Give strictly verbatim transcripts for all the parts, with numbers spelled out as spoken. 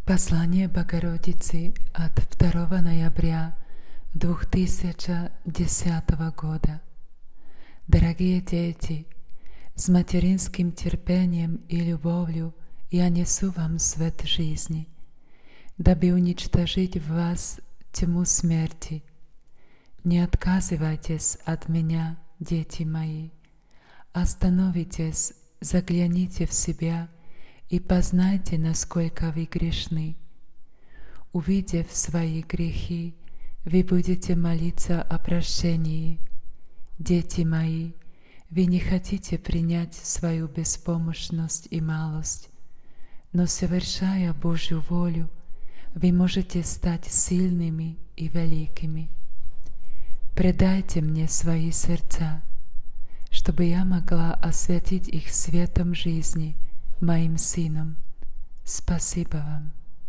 Послание Богородицы от второго ноября две тысячи десятого года. Дорогие дети, с материнским терпением и любовью я несу вам свет жизни, дабы уничтожить в вас тьму смерти. Не отказывайтесь от меня, дети мои. Остановитесь, загляните в себя и познайте, насколько вы грешны. Увидев свои грехи, вы будете молиться о прощении. Дети мои, вы не хотите принять свою беспомощность и малость, но, совершая Божью волю, вы можете стать сильными и великими. Предайте мне свои сердца, чтобы я могла осветить их светом жизни, моим сыном. Спасибо вам.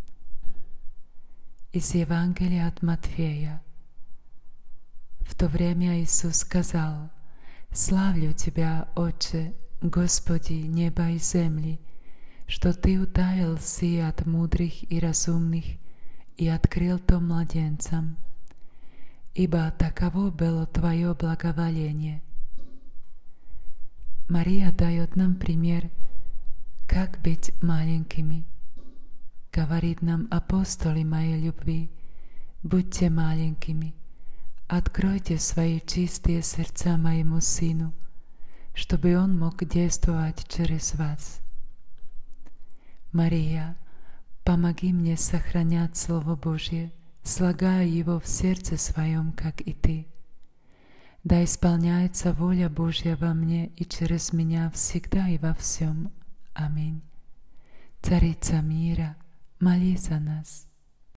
Из Евангелия от Матфея. В то время Иисус сказал: «Славлю Тебя, Отче, Господи неба и земли, что Ты утаил сие от мудрых и разумных и открыл то младенцам, ибо таково было Твое благоволение». Мария дает нам пример, как быть маленькими. Говорит нам: апостолы моей любви, будьте маленькими, откройте свои чистые сердца моему Сыну, чтобы Он мог действовать через вас. Мария, помоги мне сохранять Слово Божье, слагая его в сердце своем, как и Ты. Да исполняется воля Божья во мне и через меня всегда и во всем. Аминь. Царица мира, молись за нас.